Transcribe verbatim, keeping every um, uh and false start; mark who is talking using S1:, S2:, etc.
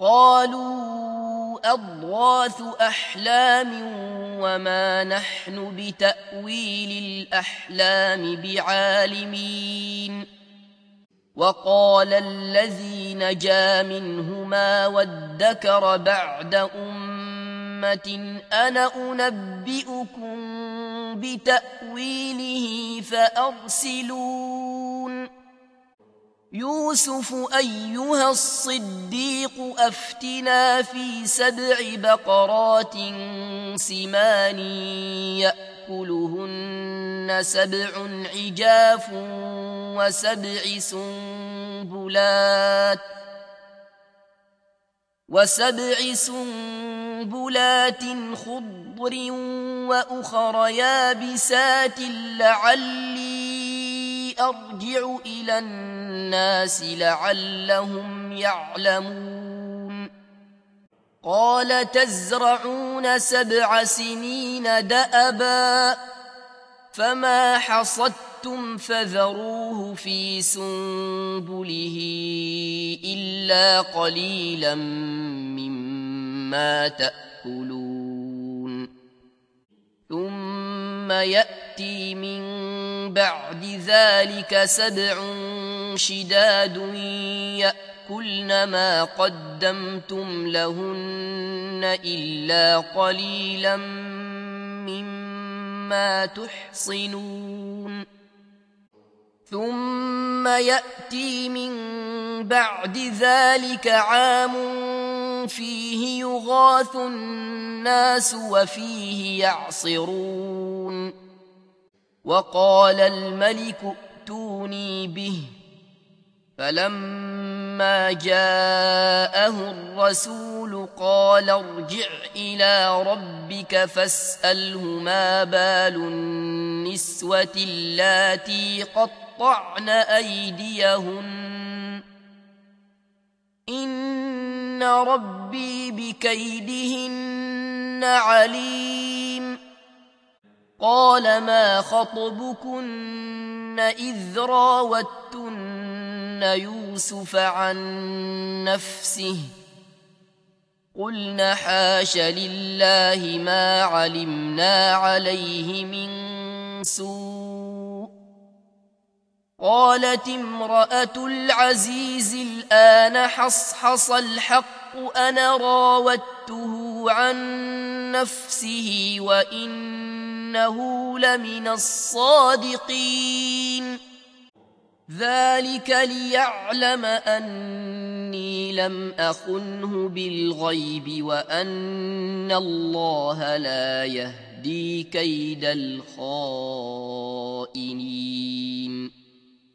S1: قالوا أضغاث أحلام وما نحن بتأويل الأحلام بعالمين. وقال الذي نجا منهما وادكر بعد أمة أنا أنبئكم بتأويله فأرسلون. يوسف أيها الصديق أفتنا في سبع بقرات سمان يأكلهن سبع عجاف وسبع سنبلات وسبع سنبلات خضر وأخر يابسات لعلي أرجع إلى الناس لعلهم يعلمون. قال تزرعون سبع سنين دأبا فما حصدتم فذروه في سنبله إلا قليلا مما تأكلون. ثم يأتي من بعد ذلك سبع شداد يأكلن ما قدمتم لهن إلا قليلا مما تحصنون. ثم يأتي من بعد ذلك عام فيه يغاث الناس وفيه يعصرون. وقال الملك ائتوني به. فلما جاءه الرسول قال ارجع إلى ربك فاسأله ما بال النسوة اللاتي قطعن أيديهن إن ربي بكيدهن عليم. قال ما خطبكن إذ راوتن يوسف عن نفسه قلن حاش لله ما علمنا عليه من سوء. قالت امرأة العزيز الآن حصحص الحق أنا راودته عن نفسه وإنه لمن الصادقين. ذلك ليعلم أني لم أخنه بالغيب وأن الله لا يهدي كيد الخائنين.